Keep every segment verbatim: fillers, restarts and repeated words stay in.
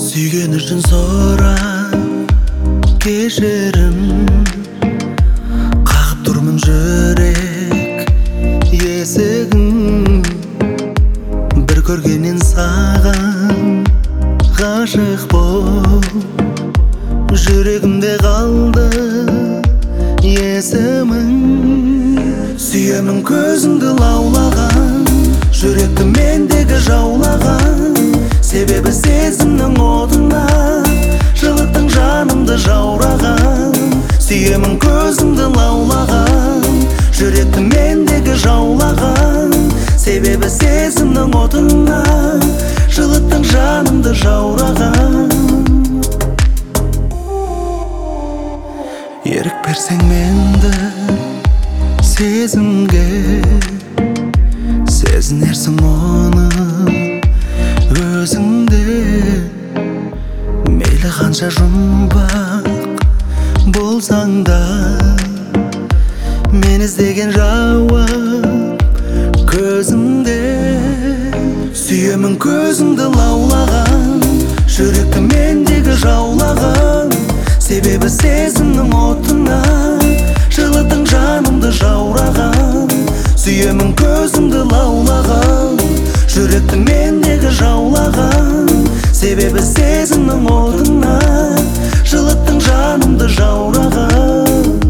Sүйген үшін сұрап кешірім, қағып тұрмын жүрек есігін. Бір көргеннен саған ғашық болып, жүрегімде қалды есімің. Сүйемін көзіңді лаулаған, жүректі мендегі жаулаған. Себебі сезімнің отына жылыттың жанымды жаураған. Сүйемін көзіңді лаулаған, жүректі мендегі жаулаған. Себебі сезімнің отына жылыттың жанымды жаураған. Ерік берсең менді сезімге, сезінерсің оны өзіңде. Мейлі қанша жұмбақ болсаң да, мен іздеген жауап көзіңде. Сүйемін көзіңді лаулаған, жүректі мендегі жаулаған. Себебі сезімнің отына жылыттың жанымды жаураған. Сүйемін көзіңді лаулаған, жүректі мендегі жаулаған. Себебі сезімнің отына жылыттың жанымды жаураған.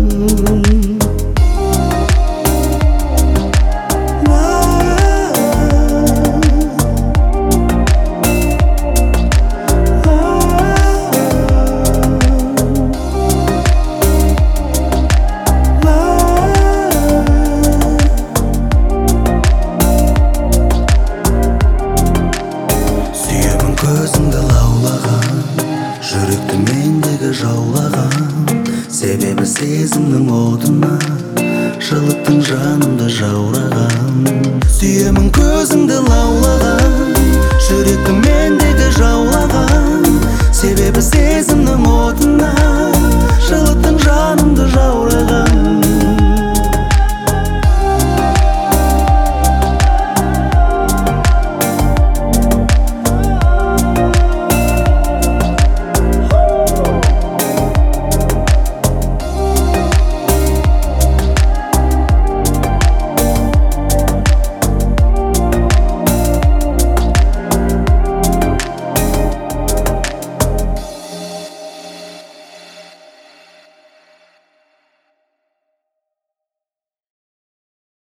Көзіңді лаулаған, жүректі мендегі жаулаған. Себебі сезімнің отына жылыттың жанымды жаураған. Сүйемін көзіңді лаулаған, жүректі мендегі жаулаған. Себебі сезімнің отына